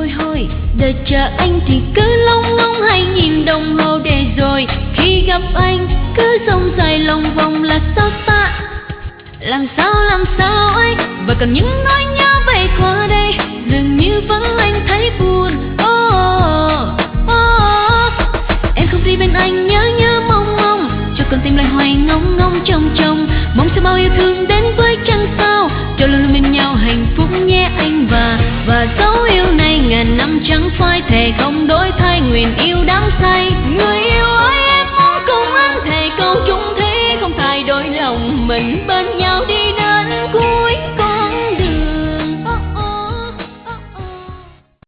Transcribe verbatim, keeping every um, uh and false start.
bồi hồi. Đợi chờ anh thì cứ lông ngông hay nhìn đồng hồ để rồi khi gặp anh cứ sông dài lòng vòng là sao ta. Làm sao làm sao ấy, và còn những nỗi nhớ về qua đây dường như vẫn anh thấy buồn. Oh, oh, oh. Em không đi bên anh nhớ nhớ mong mong, cho con tim lại hoài ngóng ngóng trông trông, mong sẽ bao yêu thương đến với trăng sao, cho luôn luôn bên nhau hạnh phúc nhé anh. Và và dấu yêu này ngàn năm chẳng phai, thề không đổi thay nguyện yêu đắm say.